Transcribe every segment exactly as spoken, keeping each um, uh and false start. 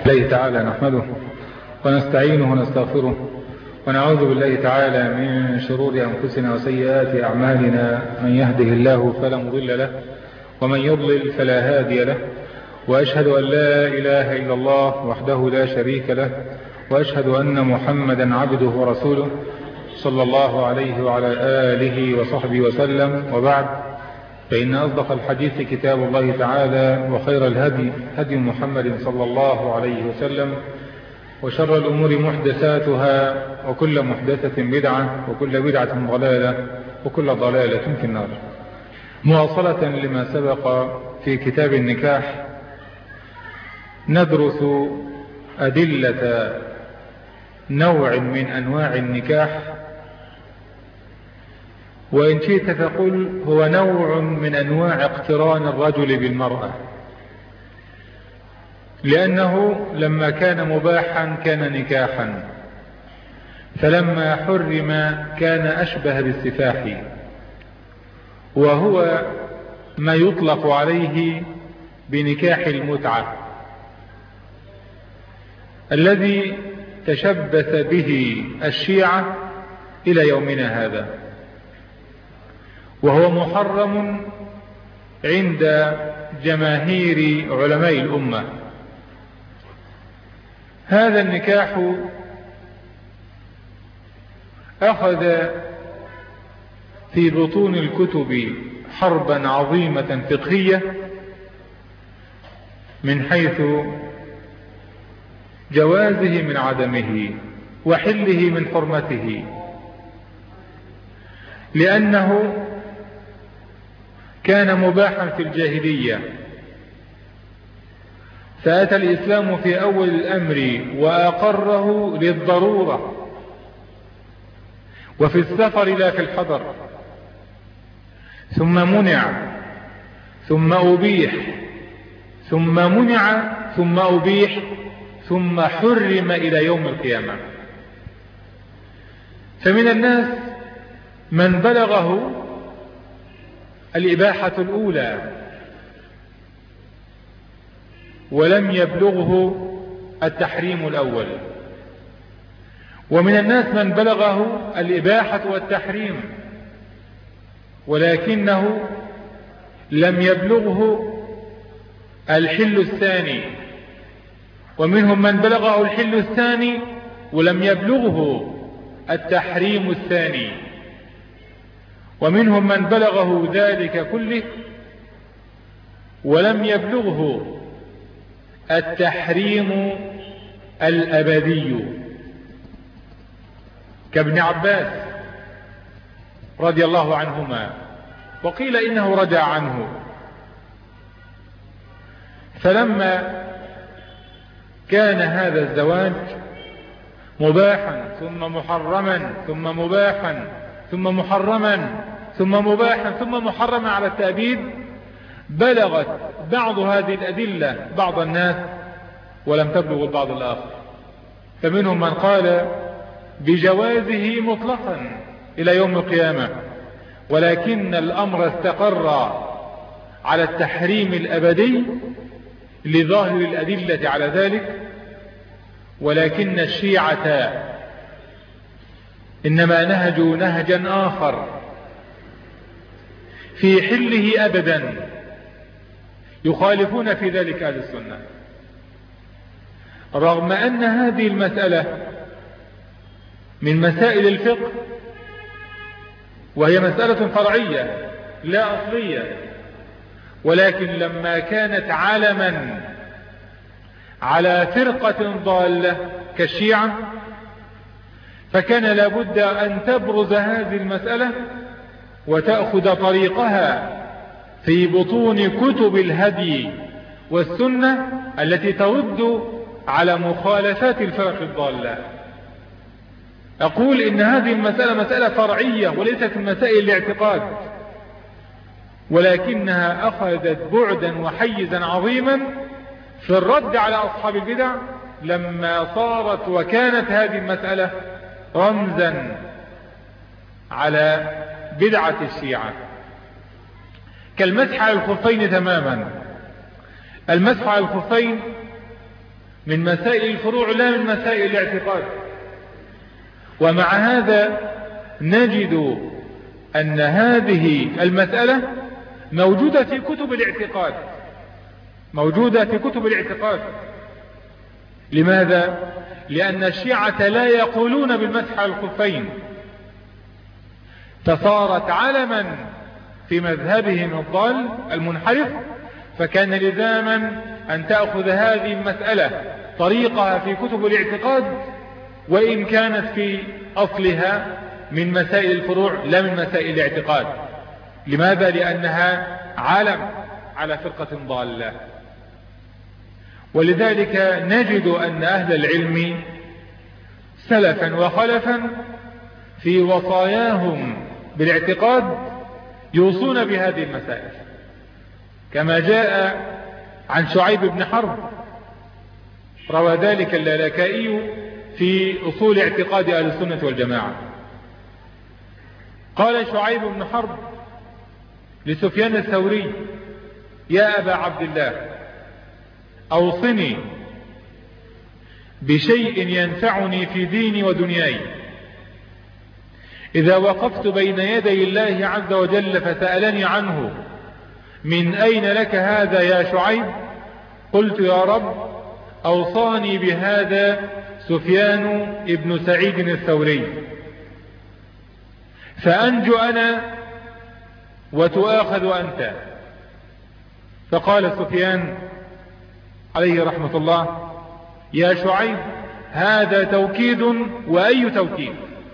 الله تعالى نحمده ونستعينه ونستغفره ونعوذ بالله تعالى من شرور أنفسنا وسيئات أعمالنا. من يهده الله فلا مضل له ومن يضلل فلا هادي له، وأشهد أن لا إله إلا الله وحده لا شريك له، وأشهد أن محمدا عبده ورسوله صلى الله عليه وعلى آله وصحبه وسلم. وبعد، فإن أصدق الحديث كتاب الله تعالى، وخير الهدي هدي محمد صلى الله عليه وسلم، وشر الأمور محدثاتها، وكل محدثة بدعة، وكل بدعة ضلالة، وكل ضلالة في النار. مواصلة لما سبق في كتاب النكاح، ندرس أدلة نوع من أنواع النكاح، وإن شئت فقل هو نوع من أنواع اقتران الرجل بالمرأة، لأنه لما كان مباحا كان نكاحا، فلما حرم كان أشبه بالسفاح، وهو ما يطلق عليه بنكاح المتعة الذي تشبث به الشيعة إلى يومنا هذا، وهو محرم عند جماهير علماء الأمة. هذا النكاح أخذ في بطون الكتب حربا عظيمة فقهية من حيث جوازه من عدمه وحله من حرمته، لأنه كان مباحا في الجاهلية، فأتى الإسلام في أول الأمر وأقره للضرورة، وفي السفر لا في الحضر، ثم منع ثم أبيح ثم منع ثم أبيح ثم حرم إلى يوم القيامة. فمن الناس من بلغه الإباحة الأولى ولم يبلغه التحريم الأول، ومن الناس من بلغه الإباحة والتحريم ولكنه لم يبلغه الحل الثاني، ومنهم من بلغه الحل الثاني ولم يبلغه التحريم الثاني، ومنهم من بلغه ذلك كله ولم يبلغه التحريم الأبدي، كابن عباس رضي الله عنهما، وقيل إنه رجع عنه. فلما كان هذا الزواج مباحا ثم محرما ثم مباحا ثم محرما ثم مباحا ثم محرما على التأبيد، بلغت بعض هذه الأدلة بعض الناس ولم تبلغ البعض الآخر، فمنهم من قال بجوازه مطلقا إلى يوم القيامة، ولكن الأمر استقر على التحريم الأبدي لظاهر الأدلة على ذلك، ولكن الشيعة إنما نهجوا نهجا آخر في حله أبدا، يخالفون في ذلك أهل السنة، رغم أن هذه المسألة من مسائل الفقه، وهي مسألة فرعية لا أصلية، ولكن لما كانت علما على فرقة ضالة كالشيعة فكان لابد أن تبرز هذه المسألة وتأخذ طريقها في بطون كتب الهدي والسنة التي ترد على مخالفات الفرق الضالة. أقول إن هذه المسألة مسألة فرعية وليست من مسائل الاعتقاد، ولكنها أخذت بعدا وحيزا عظيما في الرد على أصحاب البدع، لما صارت وكانت هذه المسألة رمزا على بدعة الشيعة، كالمسح على الخفين تماما. المسح على الخفين من مسائل الفروع لا من مسائل الاعتقاد. ومع هذا نجد أن هذه المسألة موجودة في كتب الاعتقاد، موجودة في كتب الاعتقاد. لماذا؟ لأن الشيعة لا يقولون بالمسح على الخفين، فصارت علما في مذهبهم الضال المنحرف، فكان لزاما أن تأخذ هذه المسألة طريقها في كتب الاعتقاد، وإن كانت في أصلها من مسائل الفروع لا من مسائل الاعتقاد. لماذا؟ لأنها علم على فرقة ضالة. ولذلك نجد أن أهل العلم سلفا وخلفا في وصاياهم بالاعتقاد يوصون بهذه المسائل، كما جاء عن شعيب بن حرب، روى ذلك اللالكائي في أصول اعتقاد أهل السنة والجماعة. قال شعيب بن حرب لسفيان الثوري: يا أبا عبد الله، أوصني بشيء ينفعني في ديني ودنياي، إذا وقفت بين يدي الله عز وجل فسألني عنه: من أين لك هذا يا شعيب؟ قلت: يا رب، أوصاني بهذا سفيان ابن سعيد الثوري، فأنجو أنا وتؤاخذ أنت. فقال سفيان عليه رحمة الله: يا شعيب، هذا توكيد، وأي توكيد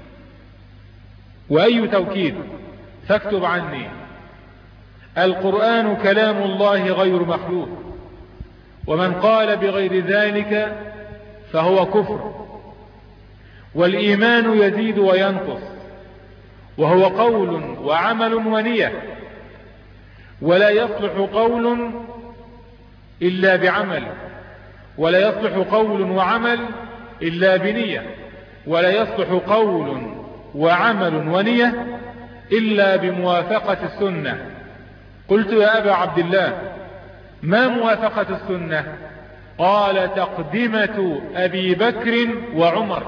وأي توكيد فاكتب عني. القرآن كلام الله غير مخلوق، ومن قال بغير ذلك فهو كفر، والإيمان يزيد وينقص، وهو قول وعمل ونية، ولا يصلح قول إلا بعمل، ولا يصلح قول وعمل إلا بنية، ولا يصلح قول وعمل ونية إلا بموافقة السنة. قلت: يا أبا عبد الله، ما موافقة السنة؟ قال: تقدمة أبي بكر وعمر،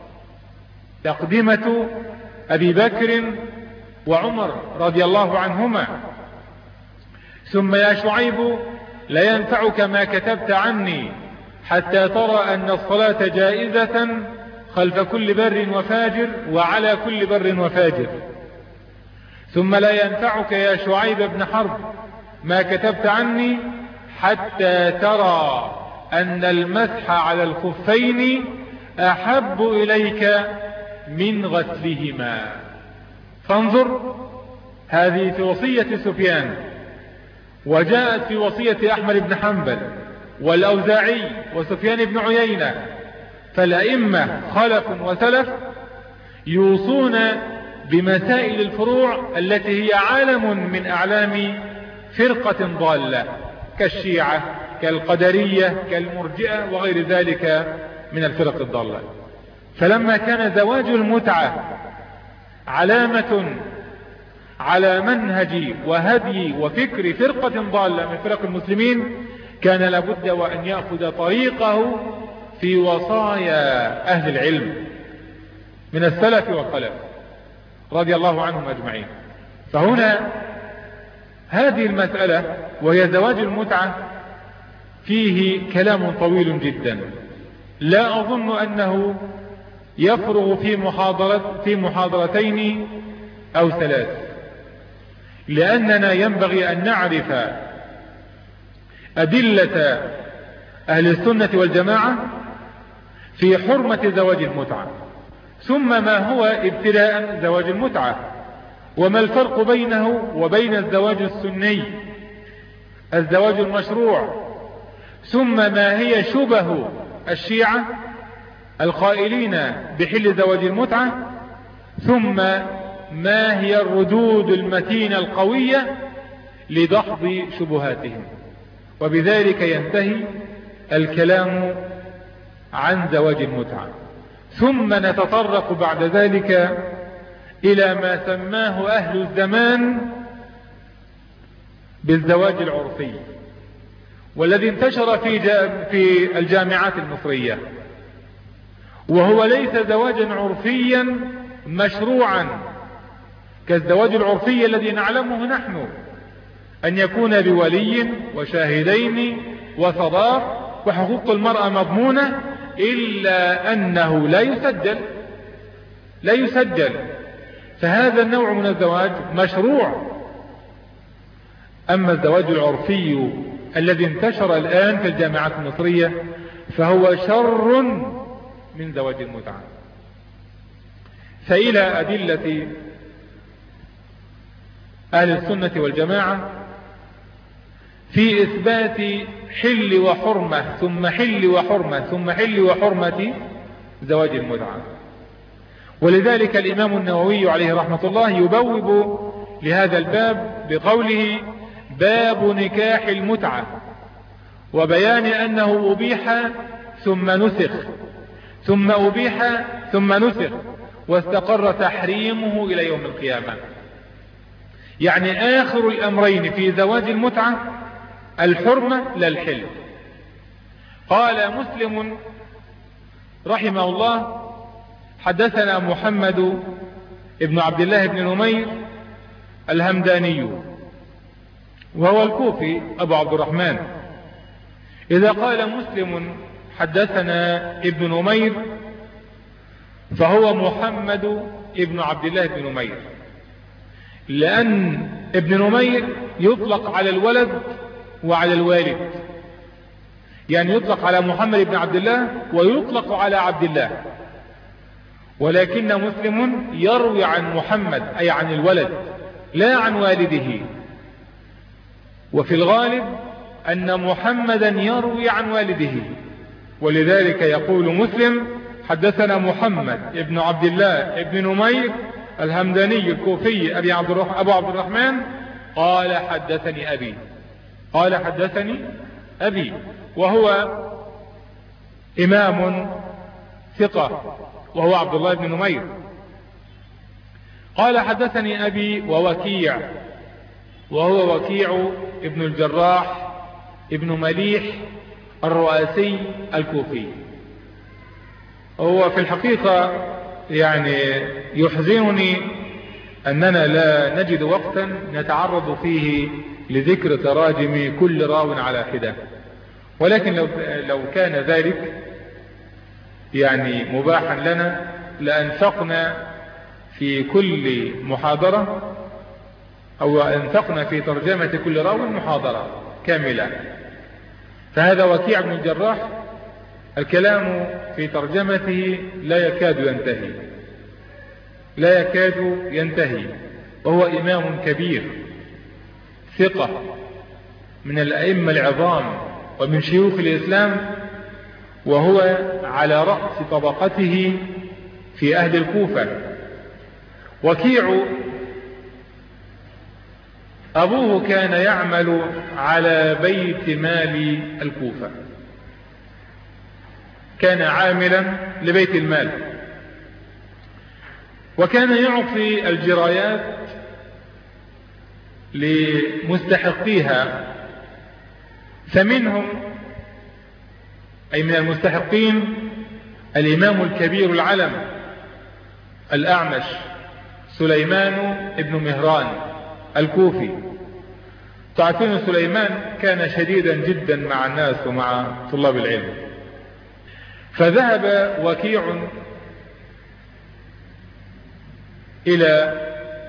تقدمة أبي بكر وعمر رضي الله عنهما. ثم يا شعيب، لا ينفعك ما كتبت عني حتى ترى أن الصلاة جائزة خلف كل بر وفاجر وعلى كل بر وفاجر. ثم لا ينفعك يا شعيب بن حرب ما كتبت عني حتى ترى أن المسح على الخفين أحب إليك من غسلهما. فانظر، هذه في وصية سفيان، وجاءت في وصية أحمد بن حنبل والأوزاعي وسفيان بن عيينة. فالأئمة خلف وسلف يوصون بمسائل الفروع التي هي عالم من أعلام فرقة ضالة، كالشيعة، كالقدرية، كالمرجئة، وغير ذلك من الفرق الضالة. فلما كان زواج المتعة علامة على منهج وهدي وفكر فرقة ضالة من فرق المسلمين، كان لابد وأن يأخذ طريقه في وصايا أهل العلم من السلف والخلف رضي الله عنهم أجمعين. فهنا هذه المسألة وهي زواج المتعة فيه كلام طويل جدا، لا أظن أنه يفرغ في محاضرة في محاضرتين أو ثلاث، لأننا ينبغي أن نعرف أدلة أهل السنة والجماعة في حرمة زواج المتعة، ثم ما هو ابتداء زواج المتعة، وما الفرق بينه وبين الزواج السني الزواج المشروع، ثم ما هي شبه الشيعة القائلين بحل زواج المتعة، ثم ما هي الردود المتينة القوية لدحض شبهاتهم. وبذلك ينتهي الكلام عن زواج المتعة، ثم نتطرق بعد ذلك إلى ما سماه أهل الزمان بالزواج العرفي، والذي انتشر في في الجامعات المصرية، وهو ليس زواجا عرفيا مشروعا كالزواج العرفي الذي نعلمه نحن، أن يكون بولي وشاهدين وصداق وحقوق المرأة مضمونة، إلا أنه لا يسجل لا يسجل فهذا النوع من الزواج مشروع. أما الزواج العرفي الذي انتشر الآن في الجامعات المصرية فهو شر من زواج المتعة. فإلى أدلة أهل السنة والجماعة في إثبات حل وحرمة ثم حل وحرمة ثم حل وحرمة زواج المتعة. ولذلك الإمام النووي عليه رحمة الله يبوب لهذا الباب بقوله: باب نكاح المتعة، وبيان أنه أبيح ثم نسخ ثم أبيح ثم نسخ واستقر تحريمه إلى يوم القيامة. يعني آخر الأمرين في زواج المتعة الحرمة لا الحل. قال مسلم رحمه الله: حدثنا محمد ابن عبد الله بن نمير الهمداني وهو الكوفي أبو عبد الرحمن. إذا قال مسلم حدثنا ابن نمير فهو محمد ابن عبد الله بن نمير، لأن ابن نمير يطلق على الولد وعلى الوالد، يعني يطلق على محمد بن عبد الله ويطلق على عبد الله، ولكن مسلم يروي عن محمد أي عن الولد لا عن والده. وفي الغالب أن محمدا يروي عن والده، ولذلك يقول مسلم: حدثنا محمد ابن عبد الله ابن نمير الهمداني الكوفي أبي عبد أبو عبد الرحمن قال حدثني أبي قال حدثني أبي وهو إمام ثقة، وهو عبد الله بن نمير. قال حدثني أبي ووكيع، وهو وكيع ابن الجراح ابن مليح الرؤاسي الكوفي. هو في الحقيقة يعني يحزنني أننا لا نجد وقتا نتعرض فيه لذكر تراجم كل راو على حدة، ولكن لو, لو كان ذلك يعني مباحا لنا لأنفقنا في كل محاضرة أو أنفقنا في ترجمة كل راو محاضرة كاملة. فهذا وكيع بن الجراح الكلام في ترجمته لا يكاد ينتهي لا يكاد ينتهي وهو إمام كبير ثقة من الأئمة العظام ومن شيوخ الإسلام، وهو على رأس طبقته في أهل الكوفة. وكيع أبوه كان يعمل على بيت مال الكوفة، كان عاملا لبيت المال، وكان يعطي الجرايات لمستحقيها. فمنهم أي من المستحقين الإمام الكبير العلم الأعمش سليمان ابن مهران الكوفي. تعرفون سليمان كان شديدا جدا مع الناس ومع طلاب العلم، فذهب وكيع إلى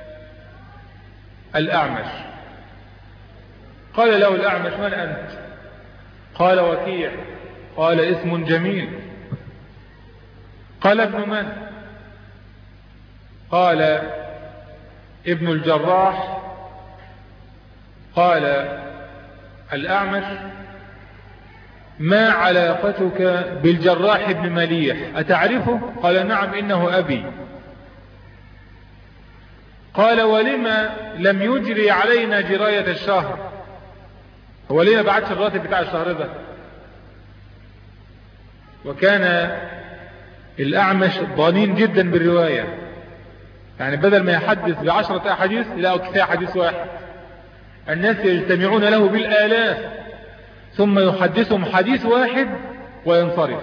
الأعمش، قال له الأعمش: من أنت؟ قال: وكيع. قال: اسم جميل. قال: ابن من؟ قال: ابن الجراح. قال الأعمش: ما علاقتك بالجراح بن مليح، أتعرفه؟ قال: نعم، إنه أبي. قال: ولما لم يجري علينا جراية الشهر؟ هو ليه ما بعتش الراتب بتاع الشهر ده؟ وكان الأعمش ضنين جدا بالرواية، يعني بدل ما يحدث بعشرة أحاديث لا كفاية حديث واحد. الناس يجتمعون له بالآلاف، ثم يحدثهم حديث واحد وينصرف.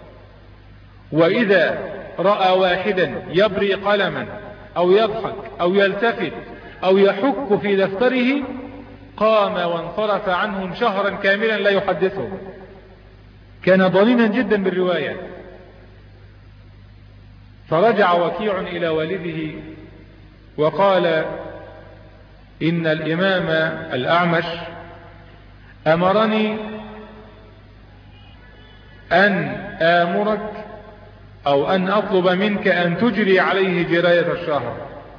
وإذا رأى واحدا يبري قلما أو يضحك أو يلتفت أو يحك في دفتره قام وانصرف عنهم شهرا كاملا لا يحدثهم. كان ضنينا جدا بالرواية. فرجع وكيع إلى والده وقال إن الإمام الأعمش أمرني أن آمرك أو أن أطلب منك أن تجري عليه جراية الشهر.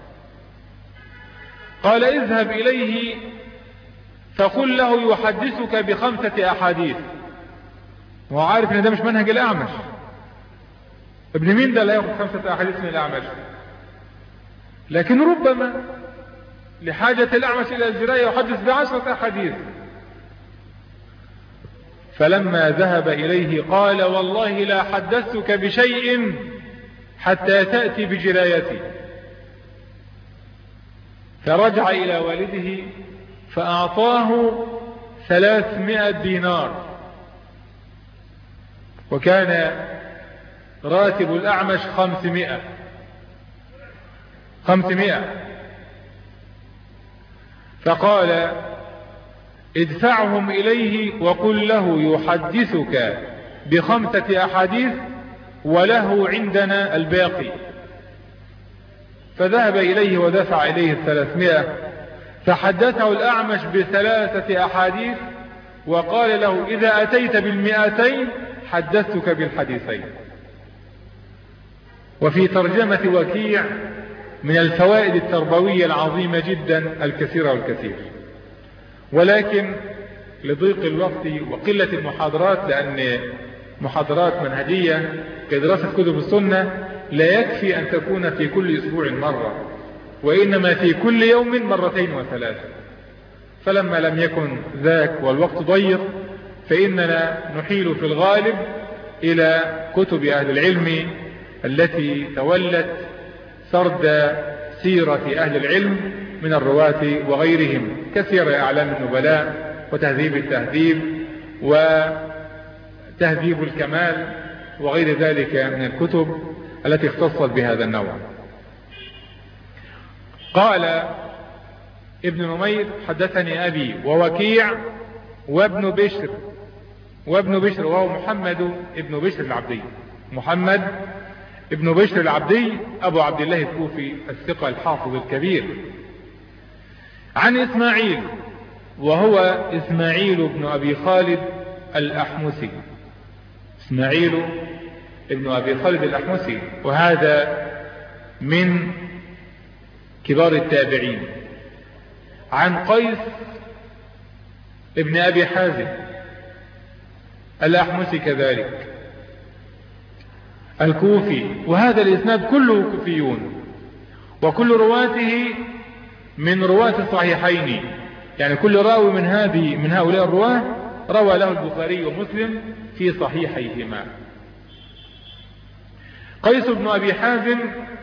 قال اذهب إليه فقل له يحدثك بخمسة أحاديث. وهو عارف ان ده مش منهج الأعمش. ابن مين ده لا ياخذ خمسة أحاديث من الأعمش؟ لكن ربما لحاجة الأعمش إلى الجراية يحدث بعشرة أحاديث. فلما ذهب إليه قال والله لا حدثتك بشيء حتى تأتي بجرايتي. فرجع إلى والده فأعطاه ثلاثمائة دينار، وكان راتب الأعمش خمسمائة خمسمائة فقال ادفعهم إليه وقل له يحدثك بخمسة أحاديث وله عندنا الباقي. فذهب إليه ودفع إليه الثلاثمائة، فحدثه الأعمش بثلاثة أحاديث وقال له إذا أتيت بالمئتين حدثتك بالحديثين. وفي ترجمة وكيع من الفوائد التربوية العظيمة جدا الكثيرة والكثير، ولكن لضيق الوقت وقلة المحاضرات، لأن محاضرات منهجية كدراسة كتب السنة لا يكفي أن تكون في كل أسبوع مرة، وإنما في كل يوم مرتين وثلاثة. فلما لم يكن ذاك والوقت ضيق فإننا نحيل في الغالب إلى كتب أهل العلم التي تولت سرد سيرة أهل العلم من الرواة وغيرهم، كسير أعلام النبلاء وتهذيب التهذيب وتهذيب الكمال وغير ذلك من الكتب التي اختصت بهذا النوع. قال ابن نمير حدثني أبي ووكيع وابن بشر وابن بشر وهو محمد ابن بشر العبدي، محمد ابن بشر العبدي أبو عبد الله الكوفي الثقة الحافظ الكبير، عن إسماعيل وهو إسماعيل بن أبي خالد الأحمسي، إسماعيل ابن أبي خالد الأحمسي، وهذا من كبار التابعين، عن قيس ابن أبي حازم الأحمسي كذلك الكوفي، وهذا الإسناد كله كوفيون، وكل رواته من رواة الصحيحين، يعني كل راوي من هذه من هؤلاء الرواه روى له البخاري ومسلم في صحيحيهما. قيس بن أبي حازم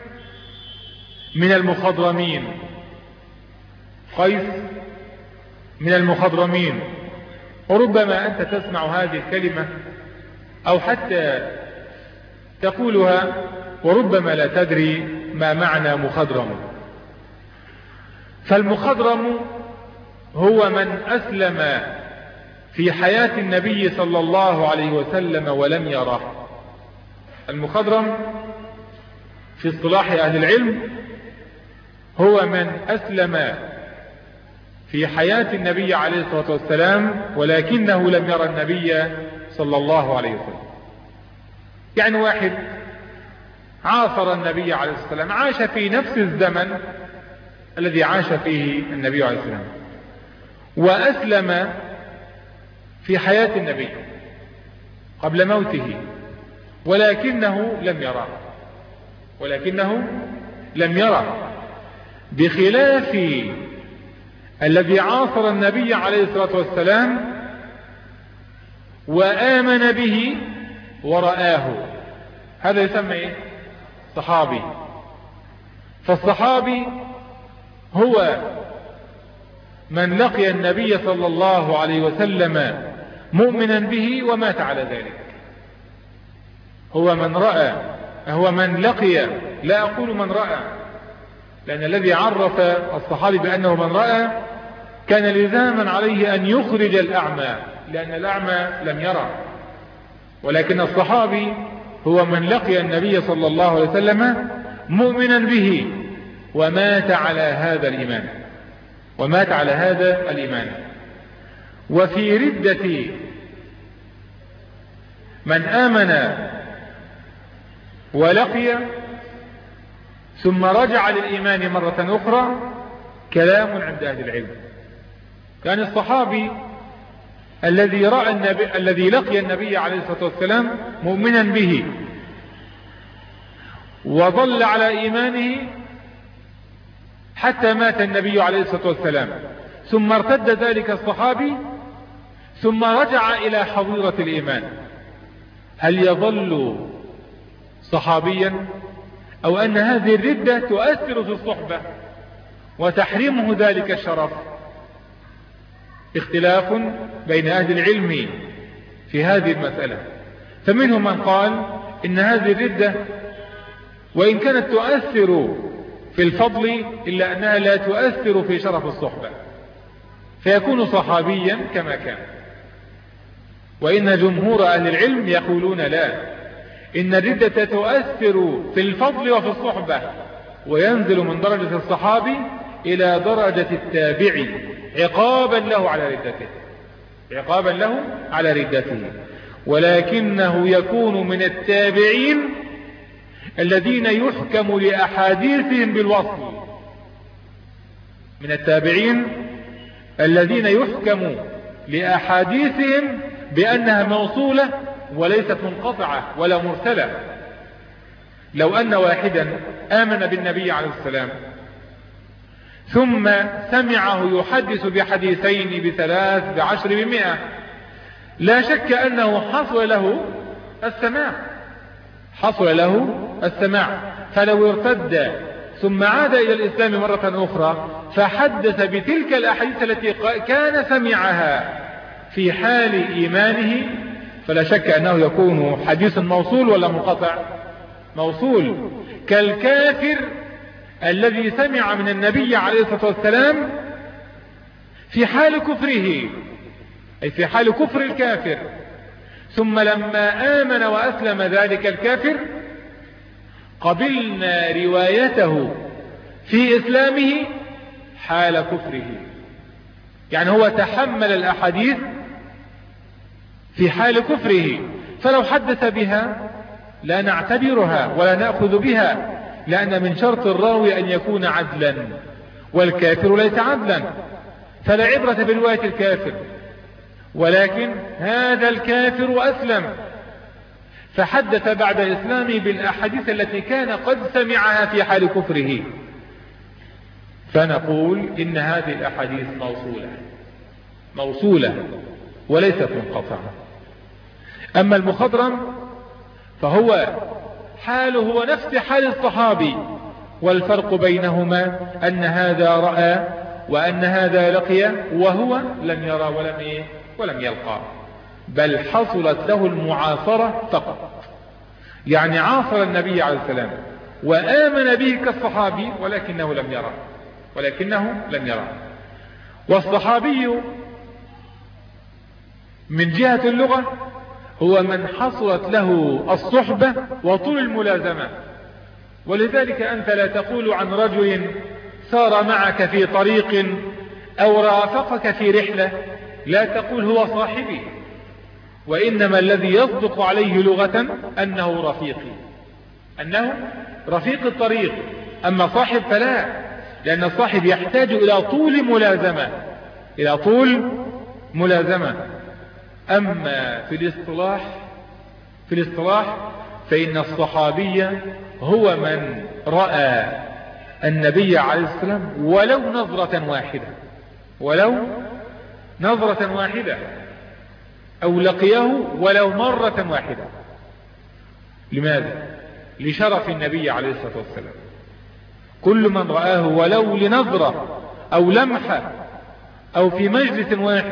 من المخضرمين، قيس من المخضرمين، وربما أنت تسمع هذه الكلمة أو حتى تقولها وربما لا تدري ما معنى مخضرم. فالمخضرم هو من أسلم في حياة النبي صلى الله عليه وسلم ولم يره. المخضرم في اصطلاح أهل العلم هو من أسلم في حياة النبي عليه الصلاة والسلام ولكنه لم يرى النبي صلى الله عليه وسلم. يعني واحد عاصر النبي عليه الصلاة والسلام، عاش في نفس الزمن الذي عاش فيه النبي عليه الصلاة والسلام، وأسلم في حياة النبي قبل موته ولكنه لم يرى ولكنه لم يرى بخلاف الذي عاصر النبي عليه الصلاة والسلام وآمن به ورآه، هذا يسمى إيه؟ صحابي. فالصحابي هو من لقي النبي صلى الله عليه وسلم مؤمنا به ومات على ذلك. هو من رأى، هو من لقي، لا أقول من رأى، لأن الذي عرف الصحابي بأنه من رأى كان لزاما عليه أن يخرج الأعمى، لأن الأعمى لم يرى، ولكن الصحابي هو من لقي النبي صلى الله عليه وسلم مؤمنا به ومات على هذا الإيمان، ومات على هذا الإيمان. وفي ردة من آمن ولقي ثم رجع للإيمان مرة أخرى كلام عند أهل العلم. كان الصحابي الذي رأى النبي الذي لقي النبي عليه الصلاة والسلام مؤمنا به وظل على إيمانه حتى مات النبي عليه الصلاة والسلام، ثم ارتد ذلك الصحابي ثم رجع إلى حظيرة الإيمان، هل يظل صحابيا أو أن هذه الردة تؤثر في الصحبة وتحرمه ذلك الشرف؟ اختلاف بين أهل العلم في هذه المسألة. فمنهم من قال إن هذه الردة وإن كانت تؤثر في الفضل إلا أنها لا تؤثر في شرف الصحبة، فيكون صحابيا كما كان. وإن جمهور أهل العلم يقولون لا، إن الردة تؤثر في الفضل وفي الصحبة، وينزل من درجة الصحابي إلى درجة التابع عقابا له على ردته، عقابا له على ردته. ولكنه يكون من التابعين الذين يحكم لأحاديثهم بالوصل، من التابعين الذين يحكم لأحاديثهم بأنها موصولة وليست منقطعة ولا مرسلة. لو أن واحدا آمن بالنبي عليه السلام ثم سمعه يحدث بحديثين بثلاث بعشر بمئة، لا شك أنه حصل له السماع، حصل له السماع. فلو ارتد ثم عاد إلى الإسلام مرة أخرى فحدث بتلك الأحاديث التي كان سمعها في حال إيمانه، فلا شك أنه يكون حديث موصول ولا منقطع؟ موصول. كالكافر الذي سمع من النبي عليه الصلاة والسلام في حال كفره، أي في حال كفر الكافر، ثم لما آمن وأسلم ذلك الكافر قبلنا روايته في إسلامه حال كفره. يعني هو تحمل الأحاديث في حال كفره، فلو حدث بها لا نعتبرها ولا نأخذ بها، لأن من شرط الراوي أن يكون عدلا، والكافر ليس عدلا، فلا عبرة برواية الكافر. ولكن هذا الكافر أسلم فحدث بعد إسلامه بالأحاديث التي كان قد سمعها في حال كفره، فنقول إن هذه الأحاديث موصولة موصولة وليست منقطعة. أما المخضرم فهو حاله هو نفس حال الصحابي، والفرق بينهما أن هذا رأى وأن هذا لقي، وهو لم يرى ولم إيه ولم يلقى، بل حصلت له المعاصرة فقط. يعني عاصر النبي عليه السلام وآمن به كالصحابي، ولكنه لم يرى ولكنه لم يرى. والصحابي من جهة اللغة هو من حصلت له الصحبة وطول الملازمة. ولذلك أنت لا تقول عن رجل سار معك في طريق أو رافقك في رحلة، لا تقول هو صاحبي، وإنما الذي يصدق عليه لغة أنه رفيقي، أنه رفيق الطريق. أما صاحب فلا، لأن الصاحب يحتاج إلى طول ملازمة، إلى طول ملازمة. أما في الاصطلاح في الاصطلاح فإن الصحابي هو من رأى النبي عليه السلام ولو نظرة واحدة، ولو نظرة واحدة، أو لقيه ولو مرة واحدة. لماذا؟ لشرف النبي عليه الصلاة والسلام. كل من رآه ولو لنظرة أو لمحة أو في مجلس واحد